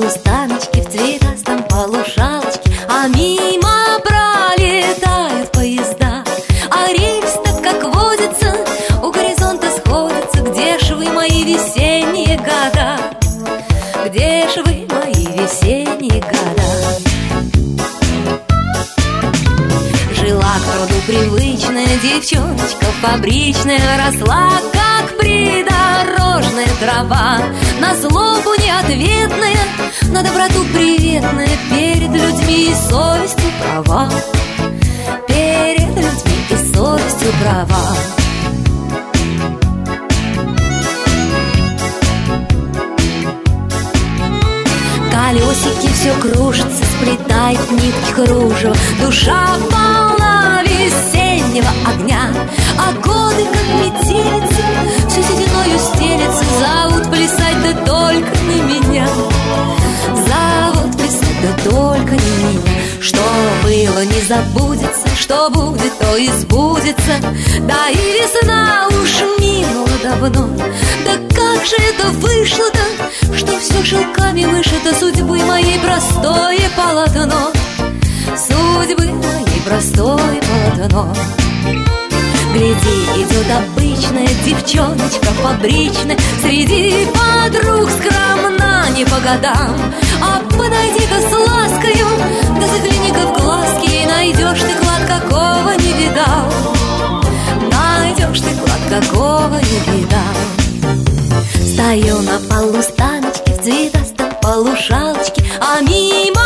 полустаночке, в цветастом полушалочке, а мимо пролетают поезда. А рельс-то, как водится, у горизонта сходится. Где ж вы, мои весенние года? Где ж вы, мои весенние года? Жила к труду привычная девчоночка фабричная, росла, как придорожная трава, на злобу неответная, на доброту приветная, перед людьми и совестью права, перед людьми и совестью права. Колесики все кружатся, сплетает нитки кружева, душа полна весеннего огня, а годы, как метелицы, все сединою стелется, зовут плясать, да только не меня, зовут плясать, да только не меня. Что было, не забудется, что будет, то и сбудется. Да и весна уж минула давно. Да как же это вышло-то, что все шелками вышито судьбы моей простое полотно, судьбы моей простое полотно. Гляди, идет обычная девчоночка фабричная, среди подруг скромна не по годам. А подойди-ка с ласкою, да загляни-ка в глазки, и найдешь ты клад, какого не видал, найдешь ты клад, какого не видал. Стою на полустаночке, в цветастом полушалочке, а мимо